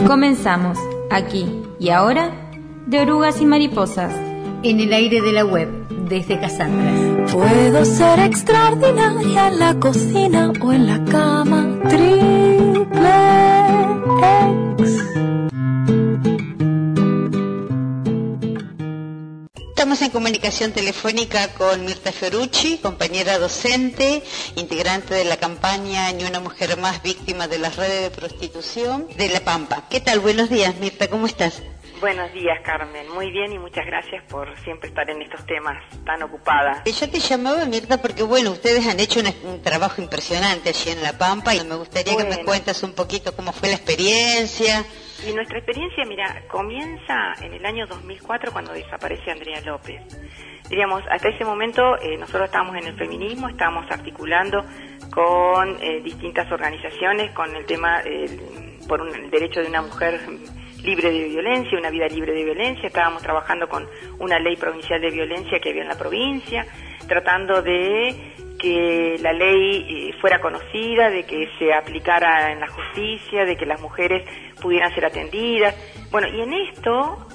Comenzamos, aquí y ahora, de Orugas y Mariposas. En el aire de la web, desde Casandras. Puedo ser extraordinaria en la cocina o en la cama. Triple X. Estamos en comunicación telefónica con Mirta Fiorucci, compañera docente, integrante de la campaña Ni una mujer más víctima de las redes de prostitución de La Pampa. ¿Qué tal? Buenos días, Mirta, ¿cómo estás? Buenos días, Carmen. Muy bien y muchas gracias por siempre estar en estos temas tan ocupada. Yo te llamaba, Mirta, porque bueno, ustedes han hecho un trabajo impresionante allí en La Pampa y me gustaría que me cuentes un poquito cómo fue la experiencia. Y nuestra experiencia, mira, comienza en el año 2004 cuando desaparece Andrea López. Diríamos, hasta ese momento nosotros estábamos en el feminismo, estábamos articulando con distintas organizaciones con el tema por el derecho de una mujer libre de violencia, una vida libre de violencia. Estábamos trabajando con una ley provincial de violencia que había en la provincia, tratando de que la ley fuera conocida, de que se aplicara en la justicia, de que las mujeres pudieran ser atendidas. Bueno, y en esto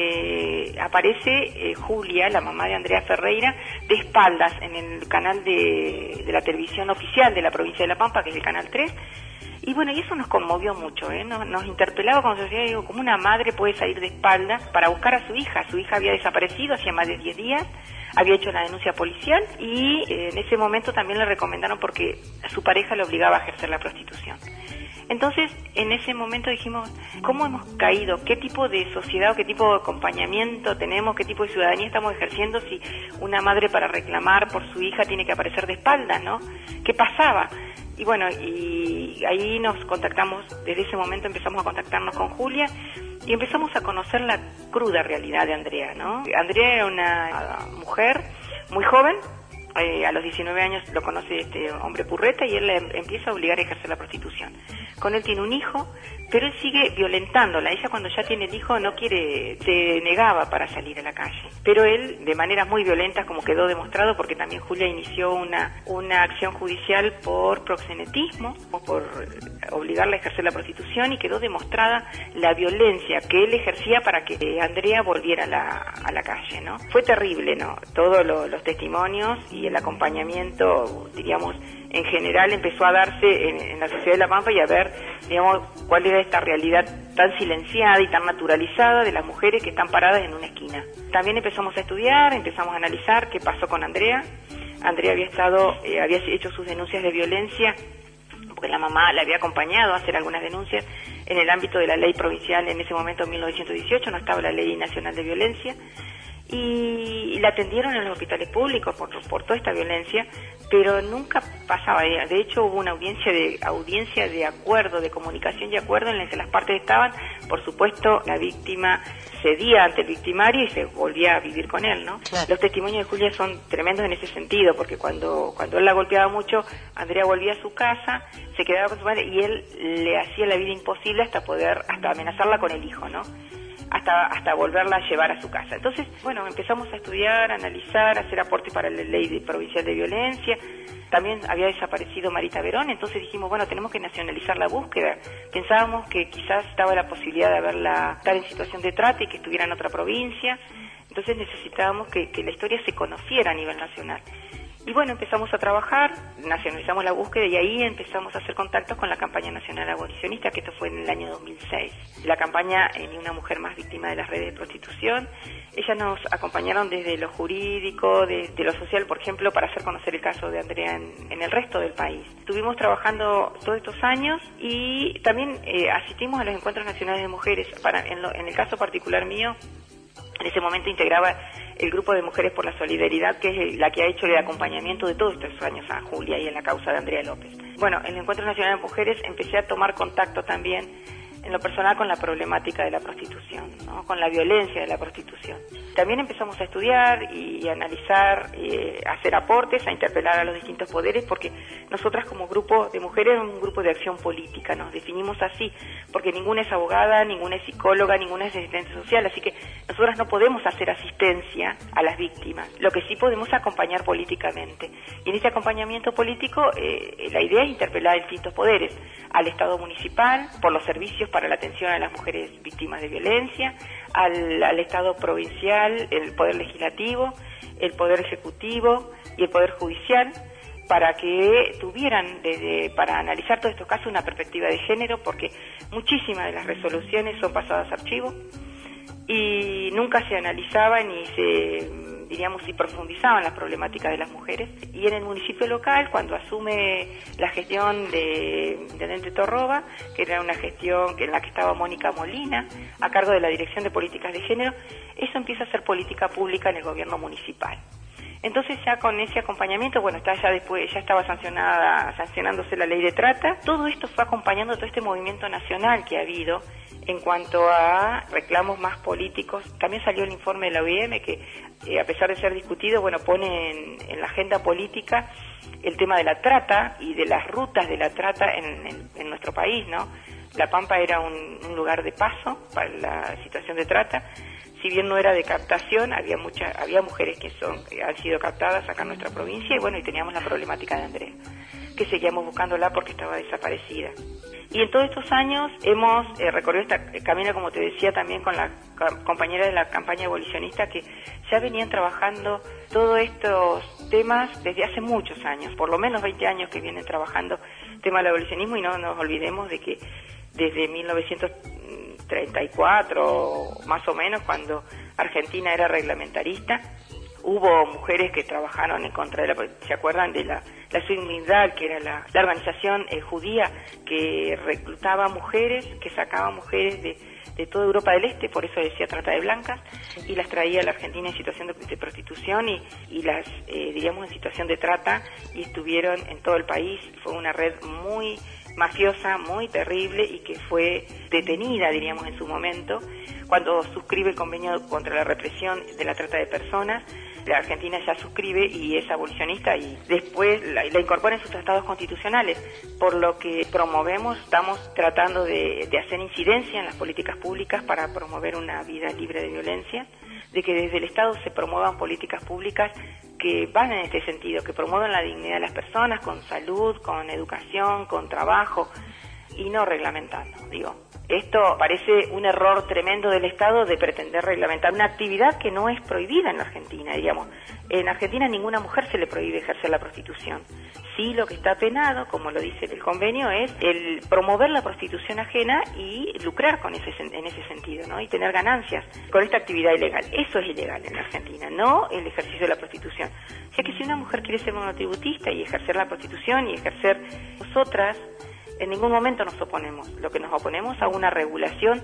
aparece Julia, la mamá de Andrea Ferreira, de espaldas en el canal de la televisión oficial de la provincia de La Pampa, que es el Canal 3. Y bueno, y eso nos conmovió mucho, nos interpelaba como sociedad. Digo, ¿cómo una madre puede salir de espaldas para buscar a su hija? Su hija había desaparecido hacía más de 10 días, había hecho una denuncia policial y en ese momento también le recomendaron porque a su pareja le obligaba a ejercer la prostitución. Entonces, en ese momento dijimos, ¿cómo hemos caído? ¿Qué tipo de sociedad o qué tipo de acompañamiento tenemos? ¿Qué tipo de ciudadanía estamos ejerciendo si una madre para reclamar por su hija tiene que aparecer de espaldas, ¿no? ¿Qué pasaba? Y bueno, y ahí nos contactamos, desde ese momento empezamos a contactarnos con Julia y empezamos a conocer la cruda realidad de Andrea, ¿no? Andrea era una mujer muy joven, a los 19 años lo conoce este hombre Purreta y él le empieza a obligar a ejercer la prostitución. Con él tiene un hijo, pero él sigue violentándola. Ella cuando ya tiene el hijo no quiere, se negaba para salir a la calle. Pero él, de maneras muy violentas, como quedó demostrado, porque también Julia inició una acción judicial por proxenetismo, o por obligarla a ejercer la prostitución, y quedó demostrada la violencia que él ejercía para que Andrea volviera a la calle, ¿no? Fue terrible, ¿no? Todos los testimonios y el acompañamiento, diríamos, en general empezó a darse en la sociedad de La Pampa y a ver, digamos, cuál era esta realidad tan silenciada y tan naturalizada de las mujeres que están paradas en una esquina. También empezamos a estudiar, empezamos a analizar qué pasó con Andrea. Andrea había hecho sus denuncias de violencia porque la mamá la había acompañado a hacer algunas denuncias en el ámbito de la ley provincial en ese momento, en 1918, no estaba la ley nacional de violencia. Y la atendieron en los hospitales públicos por toda esta violencia, pero nunca pasaba. De hecho, hubo una audiencia de acuerdo, de comunicación y acuerdo en la que las partes estaban. Por supuesto, la víctima cedía ante el victimario y se volvía a vivir con él, ¿no? Claro. Los testimonios de Julia son tremendos en ese sentido, porque cuando él la golpeaba mucho, Andrea volvía a su casa, se quedaba con su madre y él le hacía la vida imposible hasta amenazarla con el hijo, ¿no? Hasta volverla a llevar a su casa. Entonces, bueno, empezamos a estudiar, a analizar, a hacer aportes para la ley provincial de violencia. También había desaparecido Marita Verón, entonces dijimos, bueno, tenemos que nacionalizar la búsqueda. Pensábamos que quizás estaba la posibilidad de estar en situación de trata y que estuviera en otra provincia. Entonces necesitábamos que la historia se conociera a nivel nacional. Y bueno, empezamos a trabajar, nacionalizamos la búsqueda y ahí empezamos a hacer contactos con la campaña nacional abolicionista, que esto fue en el año 2006. La campaña Ni una mujer más víctima de las redes de prostitución. Ellas nos acompañaron desde lo jurídico, desde lo social, por ejemplo, para hacer conocer el caso de Andrea en el resto del país. Estuvimos trabajando todos estos años y también asistimos a los encuentros nacionales de mujeres. En el caso particular mío, en ese momento integraba el grupo de Mujeres por la Solidaridad, que es la que ha hecho el acompañamiento de todos estos años a Julia y en la causa de Andrea López. Bueno, en el Encuentro Nacional de Mujeres empecé a tomar contacto también en lo personal con la problemática de la prostitución, ¿no? Con la violencia de la prostitución. También empezamos a estudiar y analizar, a hacer aportes, a interpelar a los distintos poderes, porque nosotras como grupo de mujeres somos un grupo de acción política, nos definimos así, porque ninguna es abogada, ninguna es psicóloga, ninguna es asistente social, así que nosotras no podemos hacer asistencia a las víctimas, lo que sí podemos acompañar políticamente. Y en ese acompañamiento político, la idea es interpelar a distintos poderes, al Estado municipal, por los servicios para la atención a las mujeres víctimas de violencia, al Estado provincial, el Poder Legislativo, el Poder Ejecutivo y el Poder Judicial, para que tuvieran, para analizar todos estos casos, una perspectiva de género, porque muchísimas de las resoluciones son pasadas a archivo y nunca se analizaban ni si profundizaban las problemáticas de las mujeres. Y en el municipio local, cuando asume la gestión de intendente Torroba, que era una gestión en la que estaba Mónica Molina, a cargo de la Dirección de Políticas de Género, eso empieza a ser política pública en el gobierno municipal. Entonces ya con ese acompañamiento, ya estaba sancionándose la ley de trata. Todo esto fue acompañando todo este movimiento nacional que ha habido en cuanto a reclamos más políticos. También salió el informe de la OIM que, a pesar de ser discutido, pone en la agenda política el tema de la trata y de las rutas de la trata en nuestro país, ¿no? La Pampa era un lugar de paso para la situación de trata. Si bien no era de captación, había mujeres que han sido captadas acá en nuestra provincia y teníamos la problemática de Andrea, que seguíamos buscándola porque estaba desaparecida. Y en todos estos años hemos recorrido este camino, como te decía, también con la compañera de la campaña abolicionista, que ya venían trabajando todos estos temas desde hace muchos años, por lo menos 20 años que vienen trabajando el tema del abolicionismo, y no nos olvidemos de que desde 1934, más o menos, cuando Argentina era reglamentarista, hubo mujeres que trabajaron en contra de ¿se acuerdan de la Suimindal, que era la organización judía que reclutaba mujeres, que sacaba mujeres de toda Europa del Este, por eso decía trata de blancas, y las traía a la Argentina en situación de prostitución y las, en situación de trata, y estuvieron en todo el país. Fue una red muy mafiosa, muy terrible, y que fue detenida, en su momento, cuando suscribe el convenio contra la represión de la trata de personas. La Argentina ya suscribe y es abolicionista, y después la incorpora en sus tratados constitucionales, por lo que estamos tratando de hacer incidencia en las políticas públicas para promover una vida libre de violencia, de que desde el Estado se promuevan políticas públicas que van en este sentido, que promuevan la dignidad de las personas con salud, con educación, con trabajo, y no reglamentando, Esto parece un error tremendo del Estado de pretender reglamentar una actividad que no es prohibida en la Argentina, En Argentina a ninguna mujer se le prohíbe ejercer la prostitución. Sí, lo que está penado, como lo dice el convenio, es el promover la prostitución ajena y lucrar en ese sentido, ¿no? Y tener ganancias con esta actividad ilegal. Eso es ilegal en la Argentina, no el ejercicio de la prostitución. O sea que si una mujer quiere ser monotributista y ejercer la prostitución y ejercer nosotras, en ningún momento nos oponemos. Lo que nos oponemos a una regulación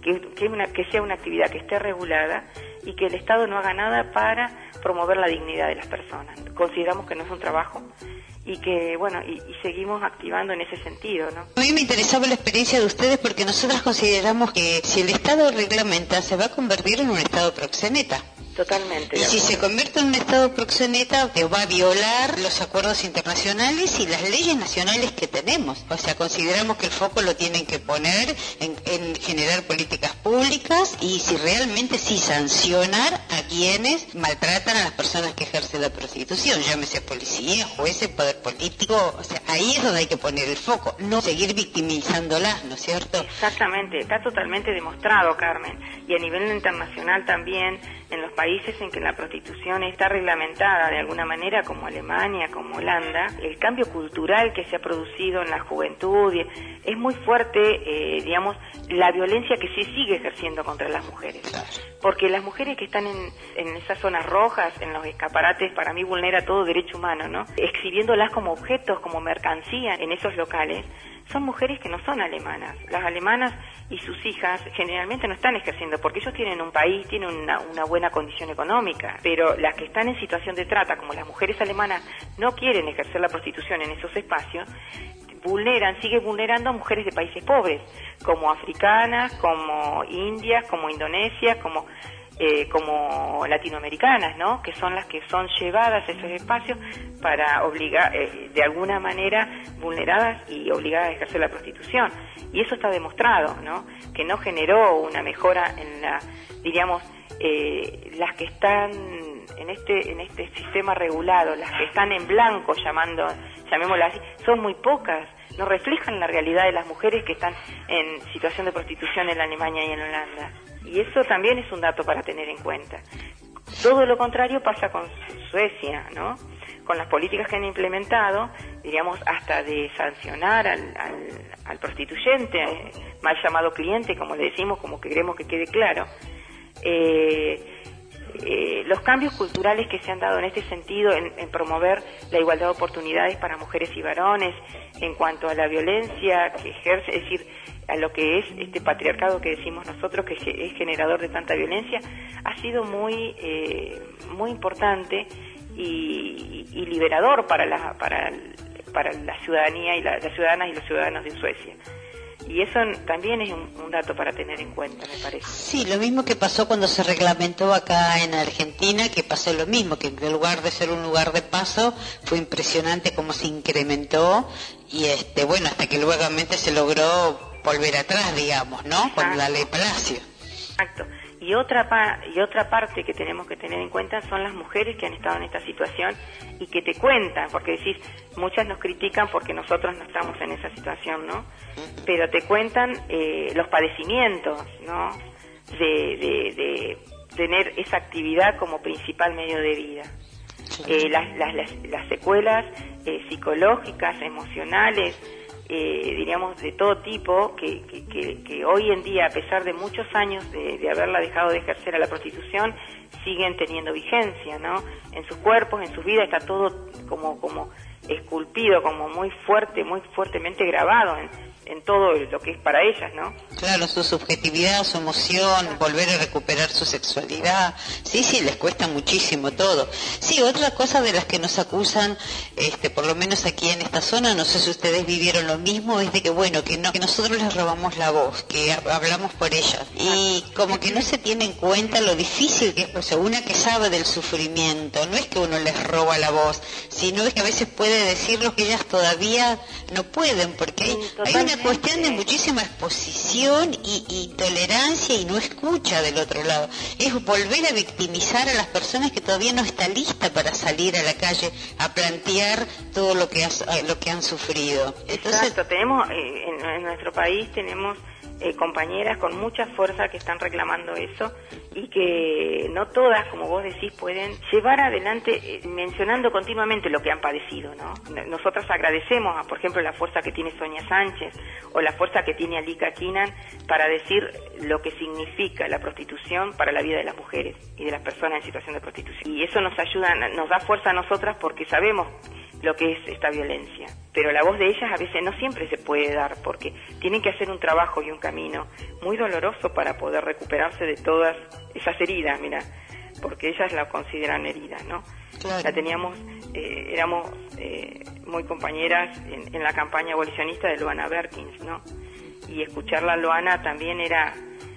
que sea una actividad que esté regulada y que el Estado no haga nada para promover la dignidad de las personas. Consideramos que no es un trabajo y que, y seguimos activando en ese sentido, ¿no? A mí me interesaba la experiencia de ustedes porque nosotras consideramos que si el Estado reglamenta, se va a convertir en un Estado proxeneta. Totalmente. Y si se convierte en un Estado proxeneta, que va a violar los acuerdos internacionales y las leyes nacionales que tenemos. O sea, consideramos que el foco lo tienen que poner en generar políticas públicas y si realmente sancionar a quienes maltratan a las personas que ejercen la prostitución, llámese policía, jueces, poder político. O sea, ahí es donde hay que poner el foco, no seguir victimizándolas, ¿no es cierto? Exactamente, está totalmente demostrado, Carmen, y a nivel internacional también, en los países en que la prostitución está reglamentada de alguna manera, como Alemania, como Holanda, el cambio cultural que se ha producido en la juventud es muy fuerte, la violencia que se sigue ejerciendo contra las mujeres. Porque las mujeres que están en esas zonas rojas, en los escaparates, para mí vulnera todo derecho humano, ¿no? Exhibiéndolas como objetos, como mercancía en esos locales, son mujeres que no son alemanas. Las alemanas y sus hijas generalmente no están ejerciendo, porque ellos tienen un país, tienen una buena condición económica, pero las que están en situación de trata, como las mujeres alemanas, no quieren ejercer la prostitución en esos espacios, siguen vulnerando a mujeres de países pobres, como africanas, como indias, como indonesias, como latinoamericanas, ¿no? Que son las que son llevadas a esos espacios para obligar, de alguna manera, vulneradas y obligadas a ejercer la prostitución. Y eso está demostrado, ¿no? Que no generó una mejora en las que están en este sistema regulado, las que están en blanco, llamémoslas así, son muy pocas, no reflejan la realidad de las mujeres que están en situación de prostitución en Alemania y en Holanda. Y eso también es un dato para tener en cuenta. Todo lo contrario pasa con Suecia, ¿no? Con las políticas que han implementado, diríamos, hasta de sancionar al prostituyente, mal llamado cliente, como le decimos, como que queremos que quede claro. Los cambios culturales que se han dado en este sentido, en promover la igualdad de oportunidades para mujeres y varones, en cuanto a la violencia que ejerce, es decir, a lo que es este patriarcado que decimos nosotros, que es generador de tanta violencia, ha sido muy importante y liberador para la ciudadanía y las ciudadanas y los ciudadanos de Suecia. Y eso también es un dato para tener en cuenta, me parece. Sí, lo mismo que pasó cuando se reglamentó acá en Argentina, que pasó lo mismo, que en lugar de ser un lugar de paso, fue impresionante cómo se incrementó y bueno, hasta que luego se logró volver atrás, digamos, ¿no? Exacto. Con la ley Palacio. Exacto. Y otra parte que tenemos que tener en cuenta son las mujeres que han estado en esta situación y que te cuentan, porque decís, muchas nos critican porque nosotros no estamos en esa situación, ¿no? Pero te cuentan los padecimientos, ¿no? De tener esa actividad como principal medio de vida. Las secuelas psicológicas, emocionales, diríamos de todo tipo, que hoy en día, a pesar de muchos años de haberla dejado de ejercer a la prostitución, siguen teniendo vigencia, ¿no? En sus cuerpos, en sus vidas, está todo como esculpido, como muy fuertemente grabado en todo lo que es para ellas, ¿no? Claro, su subjetividad, su emoción, volver a recuperar su sexualidad. Sí, les cuesta muchísimo todo. Sí, otra cosa de las que nos acusan, por lo menos aquí en esta zona, no sé si ustedes vivieron lo mismo, es de que que nosotros les robamos la voz, que hablamos por ellas. Y como que no se tiene en cuenta lo difícil que es, o sea, una que sabe del sufrimiento, no es que uno les roba la voz, sino es que a veces puede decir lo que ellas todavía no pueden, porque hay una cuestión de muchísima exposición y tolerancia y no escucha del otro lado. Es volver a victimizar a las personas que todavía no está lista para salir a la calle a plantear todo lo que han sufrido. Entonces, exacto, tenemos en nuestro país tenemos compañeras con mucha fuerza que están reclamando eso y que no todas, como vos decís, pueden llevar adelante mencionando continuamente lo que han padecido, ¿no? Nosotras agradecemos, por ejemplo, la fuerza que tiene Sonia Sánchez o la fuerza que tiene Alika Kinan para decir lo que significa la prostitución para la vida de las mujeres y de las personas en situación de prostitución. Y eso nos ayuda, nos da fuerza a nosotras porque sabemos lo que es esta violencia. Pero la voz de ellas a veces no siempre se puede dar porque tienen que hacer un trabajo y un camino muy doloroso para poder recuperarse de todas esas heridas, mira, porque ellas la consideran heridas, ¿no? Claro. La teníamos, éramos muy compañeras en la campaña abolicionista de Luana Berkins, ¿no? Y escucharla a Luana también era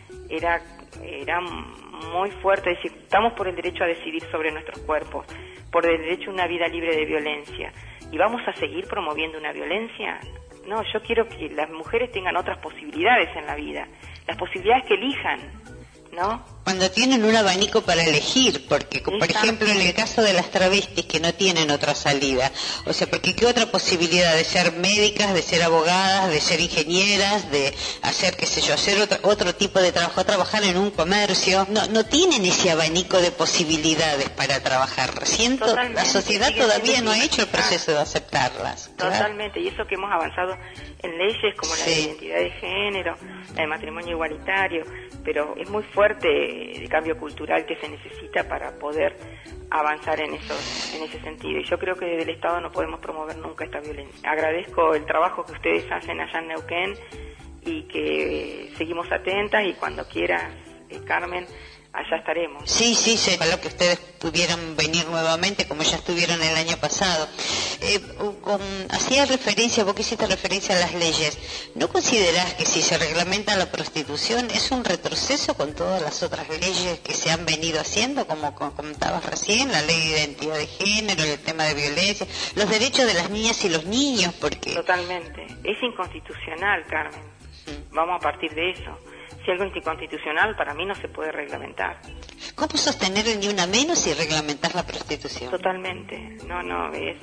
muy fuerte, es decir, estamos por el derecho a decidir sobre nuestros cuerpos, por el derecho a una vida libre de violencia. ¿Y vamos a seguir promoviendo una violencia? No, yo quiero que las mujeres tengan otras posibilidades en la vida, las posibilidades que elijan, ¿no? Cuando tienen un abanico para elegir, porque, por ejemplo, en el caso de las travestis que no tienen otra salida, o sea, porque qué otra posibilidad de ser médicas, de ser abogadas, de ser ingenieras, de hacer, qué sé yo, hacer otro tipo de trabajo, trabajar en un comercio, no tienen ese abanico de posibilidades para trabajar. La sociedad todavía no ha hecho el proceso de aceptarlas. Totalmente, y eso que hemos avanzado en leyes como la de identidad de género, la de matrimonio igualitario, pero es muy fuerte el cambio cultural que se necesita para poder avanzar en ese sentido. Y yo creo que desde el Estado no podemos promover nunca esta violencia. Agradezco el trabajo que ustedes hacen allá en Neuquén y que seguimos atentas y cuando quieras, Carmen, allá estaremos. Sí, ojalá que ustedes pudieran venir nuevamente como ya estuvieron el año pasado. Hacía referencia, vos que hiciste referencia a las leyes, ¿no considerás que si se reglamenta la prostitución es un retroceso con todas las otras leyes que se han venido haciendo, como comentabas recién, la ley de identidad de género, el tema de violencia, los derechos de las niñas y los niños? Porque totalmente, es inconstitucional, Carmen. Vamos a partir de eso. si algo es inconstitucional, para mí no se puede reglamentar. ¿Cómo sostener el ni una menos y reglamentar la prostitución? Totalmente. No, es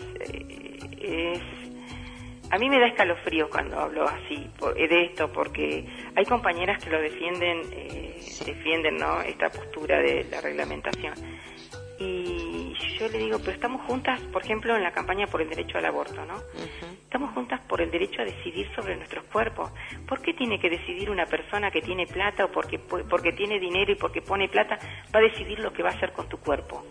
a mí me da escalofrío cuando hablo así de esto, porque hay compañeras que lo defienden, ¿no?, esta postura de la reglamentación. Y yo le digo, pero estamos juntas, por ejemplo, en la campaña por el derecho al aborto, ¿no? Uh-huh. Estamos juntas por el derecho a decidir sobre nuestros cuerpos. ¿Por qué tiene que decidir una persona que tiene plata o porque tiene dinero y porque pone plata va a decidir lo que va a hacer con tu cuerpo,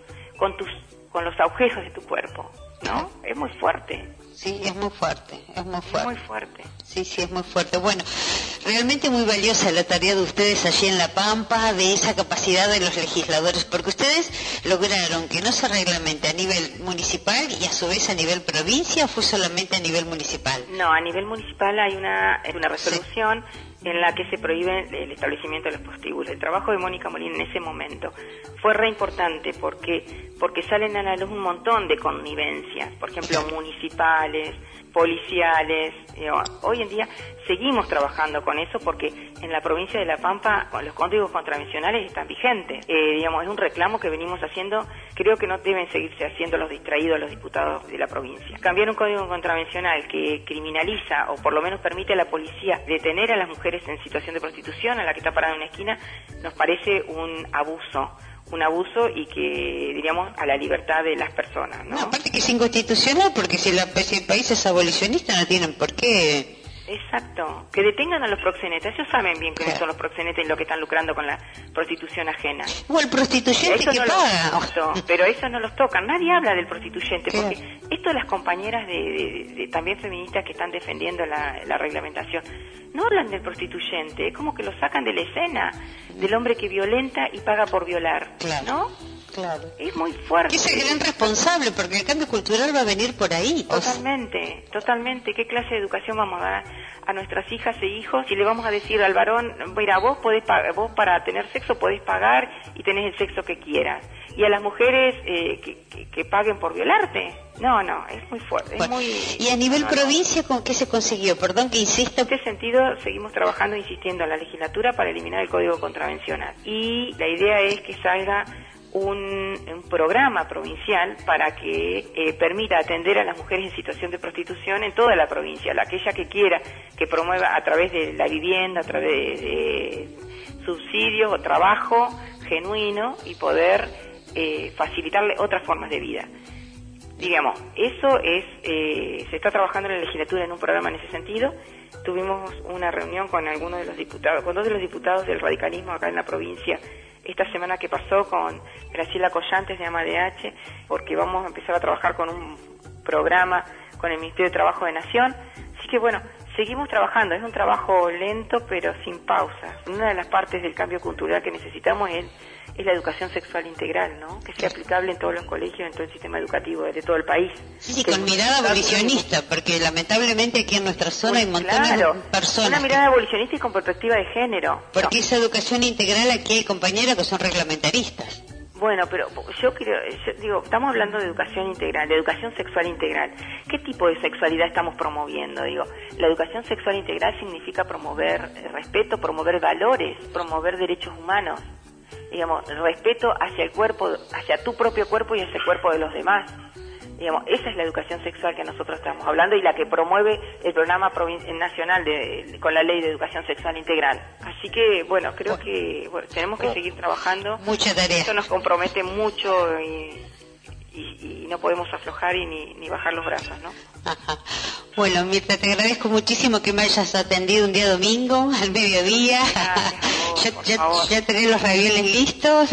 con los agujeros de tu cuerpo, ¿no? Es muy fuerte. Sí, es muy fuerte. Es muy fuerte. Sí, es muy fuerte. Bueno, realmente muy valiosa la tarea de ustedes allí en La Pampa, de esa capacidad de los legisladores, porque ustedes lograron que no se reglamente a nivel municipal y a su vez a nivel provincia, ¿o fue solamente a nivel municipal? No, a nivel municipal hay una resolución en la que se prohíbe el establecimiento de los prostíbulos. El trabajo de Mónica Molina en ese momento fue re importante porque salen a la luz un montón de connivencias, por ejemplo, municipales, policiales. Hoy en día seguimos trabajando con eso porque en la provincia de La Pampa los códigos contravencionales están vigentes. Es un reclamo que venimos haciendo. Creo que no deben seguirse haciendo los distraídos los diputados de la provincia. Cambiar un código contravencional que criminaliza o por lo menos permite a la policía detener a las mujeres en situación de prostitución, a la que está parada en una esquina, nos parece un abuso y que, diríamos, a la libertad de las personas, ¿no? No, aparte que es inconstitucional, porque si el país es abolicionista no tienen por qué. Exacto, que detengan a los proxenetas. Ellos saben bien quiénes son los proxenetas y lo que están lucrando con la prostitución ajena. O el prostituyente que paga. Pero eso no los tocan. Nadie habla del prostituyente, porque esto de las compañeras de también feministas que están defendiendo la reglamentación no hablan del prostituyente, es como que lo sacan de la escena del hombre que violenta y paga por violar, ¿no? Claro. Es muy fuerte. Es el gran responsable, porque el cambio cultural va a venir por ahí. Totalmente. ¿Qué clase de educación vamos a dar a nuestras hijas e hijos si le vamos a decir al varón, mira, vos para tener sexo podés pagar y tenés el sexo que quieras? Y a las mujeres que paguen por violarte. No, es muy fuerte. Bueno, y a nivel provincia, ¿con qué se consiguió? Perdón que insisto. En este sentido, seguimos trabajando, insistiendo en la legislatura para eliminar el código contravencional. Y la idea es que salga un programa provincial para que permita atender a las mujeres en situación de prostitución en toda la provincia, aquella que quiera, que promueva a través de la vivienda, a través de subsidios o trabajo genuino y poder facilitarle otras formas de vida. Digamos, eso se está trabajando en la legislatura en un programa en ese sentido. Tuvimos una reunión con algunos de los diputados, con dos de los diputados del radicalismo acá en la provincia, esta semana que pasó, con Graciela Collantes de AMADH, porque vamos a empezar a trabajar con un programa con el Ministerio de Trabajo de Nación. Así que bueno, seguimos trabajando, es un trabajo lento pero sin pausas. Una de las partes del cambio cultural que necesitamos es la educación sexual integral, ¿no? Que sea aplicable en todos los colegios, en todo el sistema educativo de todo el país. Sí, con mirada abolicionista, porque lamentablemente aquí en nuestra zona hay montones de personas. Una mirada abolicionista y con perspectiva de género. Porque esa educación integral, aquí hay compañeras que son reglamentaristas. Bueno, pero yo digo, estamos hablando de educación integral, de educación sexual integral. ¿Qué tipo de sexualidad estamos promoviendo? Digo, la educación sexual integral significa promover respeto, promover valores, promover derechos humanos. Digamos, respeto hacia el cuerpo, hacia tu propio cuerpo y hacia el cuerpo de los demás. Digamos, esa es la educación sexual que nosotros estamos hablando y la que promueve el programa nacional con la ley de educación sexual integral. Así que, bueno, creo que tenemos que seguir trabajando. Mucha tarea. Esto nos compromete mucho y no podemos aflojar y ni bajar los brazos, ¿no? Ajá. Bueno, Mirta, te agradezco muchísimo que me hayas atendido un día domingo, al mediodía. Ya tenés los ravioles listos.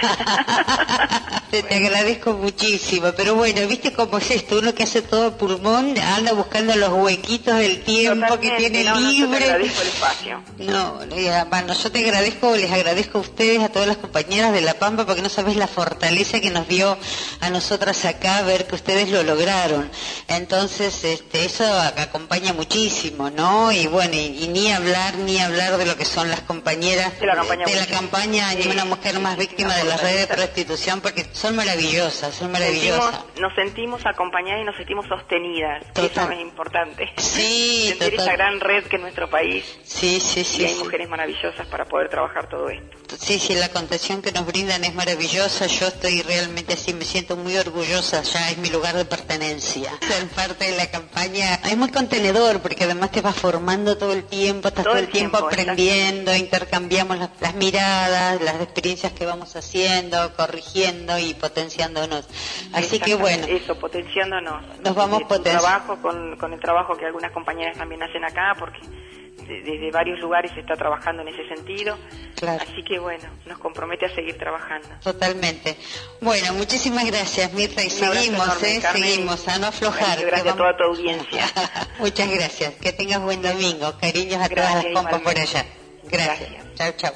Te agradezco muchísimo. Pero bueno, ¿viste cómo es esto? Uno que hace todo pulmón anda buscando los huequitos del tiempo que tiene libre. No, te agradezco el espacio. Bueno, yo te agradezco, les agradezco a ustedes, a todas las compañeras de La Pampa, porque no sabes la fortaleza que nos dio a nosotras acá ver que ustedes lo lograron. Entonces, eso acompaña muchísimo, ¿no? Y bueno, y ni hablar de lo que son las compañeras de la campaña Ni una mujer más víctima de las redes de prostitución, porque Son maravillosas. Nos sentimos acompañadas y nos sentimos sostenidas. Total. Eso es importante. Sí, sentir total. esa gran red que es nuestro país. Sí. Y hay mujeres maravillosas para poder trabajar todo esto. Sí, la contención que nos brindan es maravillosa. Yo estoy realmente así, me siento muy orgullosa, ya es mi lugar de pertenencia. Ser parte de la campaña es muy contenedor, porque además te vas formando todo el tiempo, estás todo el tiempo aprendiendo, intercambiamos las miradas, las experiencias que vamos haciendo, corrigiendo y potenciándonos. Así que bueno. Eso, potenciándonos. Nos vamos potenciando. Trabajo con el trabajo que algunas compañeras también hacen acá, porque desde varios lugares se está trabajando en ese sentido. Claro. Así que bueno, nos compromete a seguir trabajando. Totalmente. Bueno, muchísimas gracias, Mirta, y seguimos, Carmen, seguimos, a no aflojar. Gracias a toda tu audiencia. Muchas gracias, que tengas buen domingo. Cariños a todas las compas por allá. Gracias. Chau.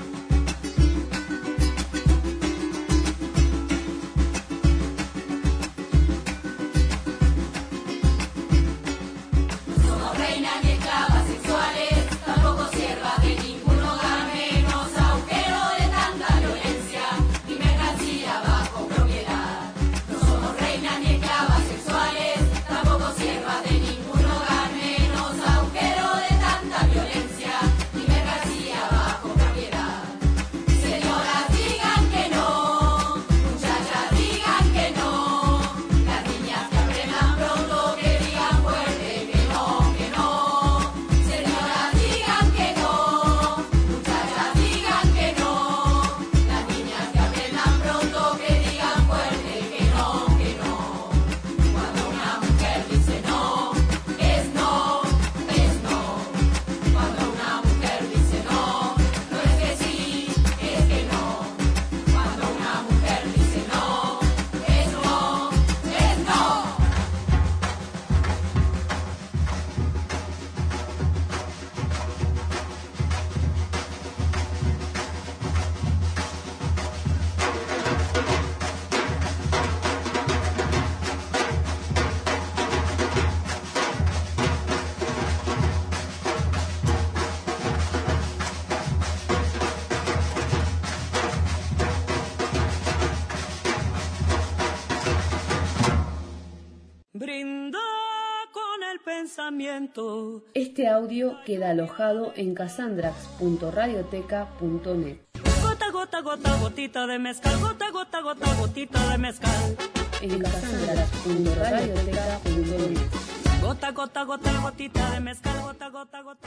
Este audio queda alojado en casandrax.radioteca.net. Gota, gota, gota, gotita de mezcal. Gota, gota, gota, gotita de mezcal. En casandrax.radioteca.net. Gota, gota, gota, gotita de mezcal. Gota, gota, gota.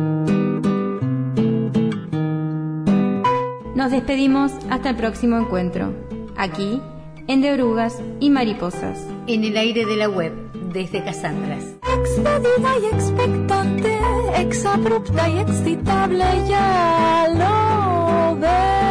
Nos despedimos hasta el próximo encuentro, aquí en De Orugas y Mariposas. En el aire de la web, desde Casandras. Expedida y expectante, exabrupta y excitable, ya lo ves.